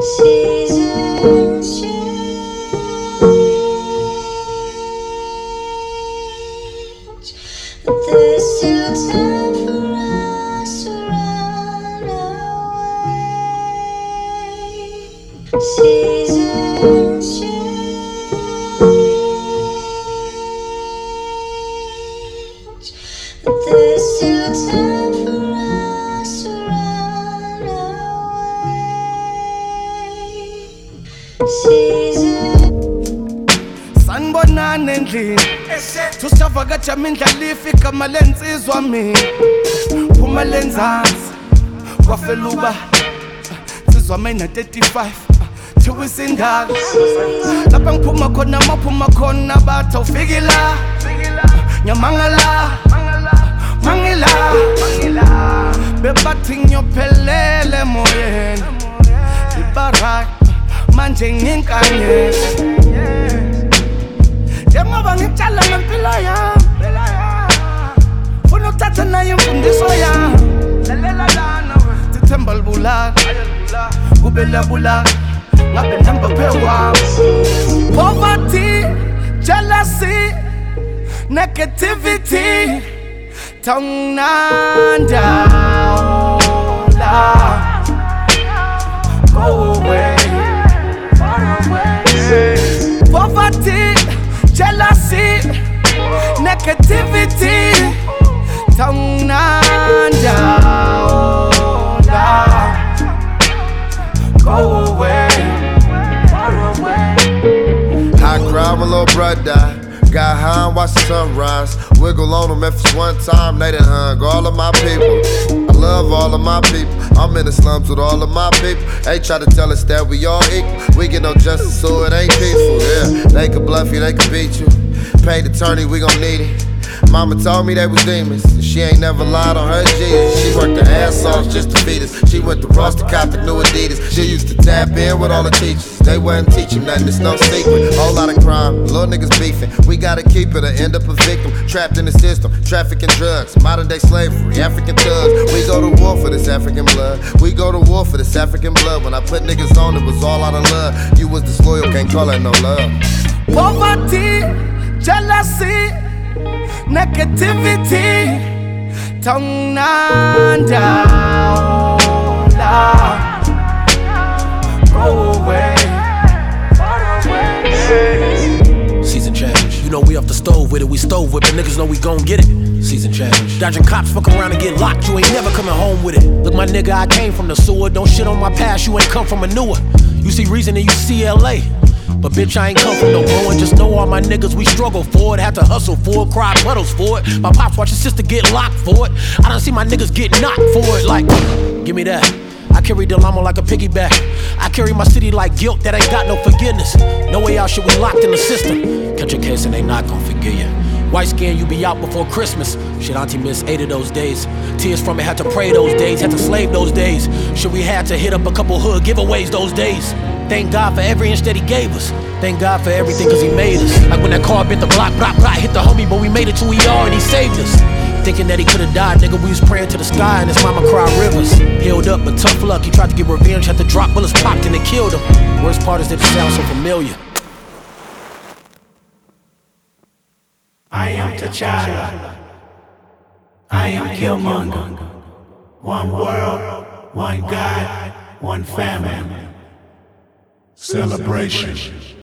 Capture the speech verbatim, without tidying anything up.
Seasons change, but there's still time for us to run away. Seasons change, but there's still time for us to run away. Seasons. Sanibonani endlini tushavakatsha mindlala ifika malensizwa mina phuma lenzansi kwafela uba sizwa mina thirty-five thiwa isindala lapha ngiphuma khona maphuma khona bathi awufiki la nyamangala mangila bebathi ngiyophelele emoyeni ibarak manje nginkanyezi njengoba ngitshala ngempilo yami funa ukuthatha nayo imfundiso yami lalela lana sithemba libulala kube labulala ngabe ndihamba phewami poverty, jealousy, negativity tawunginanda go away, far away. Poverty, jealousy, negativity tawunginanda go away, far away. I cried, my little brother. Got high and watched the sunrise. Wiggle on them if it's one time, they done hung all of my people. I love all of my people. I'm in the slums with all of my people. They try to tell us that we all equal. We get no justice, so it ain't peaceful. Yeah, they could bluff you, they could beat you. Paid attorney, we gon' need it. Mama told me they was demons. She ain't never lied on her Jesus. She worked her ass off just to feed us. She went to Ross to cop the new Adidas. She used to tap in with all the teachers. They wasn't teaching nothing, it's no secret. Whole lot of crime, little niggas beefing. We gotta keep it or end up a victim. Trapped in the system, trafficking drugs, modern day slavery, African thugs. We go to war for this African blood. We go to war for this African blood. When I put niggas on, it was all out of love. You was disloyal, can't call that no love. Poverty, jealousy, negativity tawunginanda go away, far away. Season change. You know we off the stove with it, we stove with it. Niggas know we gon' get it. Season change. Dodging cops, fuck around and get locked. You ain't never coming home with it. Look, my nigga, I came from the sewer. Don't shit on my past, you ain't come from a newer. You see reason and you see L A. But bitch, I ain't come from no ruin. Just know all my niggas, we struggle for it. Had to hustle for it, cry puddles for it. My pops watch his sister get locked for it. I done see my niggas get knocked for it. Like, give me that. I carry the llama like a piggyback. I carry my city like guilt that ain't got no forgiveness. No way out, shit, we locked in the system. Catch a case and they not gon' forgive you. White skin, you be out before Christmas. Shit, auntie missed eight of those days. Tears from it, had to pray those days, had to slave those days. Shit, we had to hit up a couple hood giveaways those days. Thank God for every inch that he gave us. Thank God for everything cause he made us. Like when that car bit the block, block, block, hit the homie, but we made it to we are and he saved us. Thinking that he could've died, nigga, we was praying to the sky and his mama cried rivers. Healed up, but tough luck, he tried to get revenge, had to drop bullets popped and it killed him. Worst part is that it sounds so familiar. I am T'Challa. I am Killmonger. One world, one God, one family. Celebration.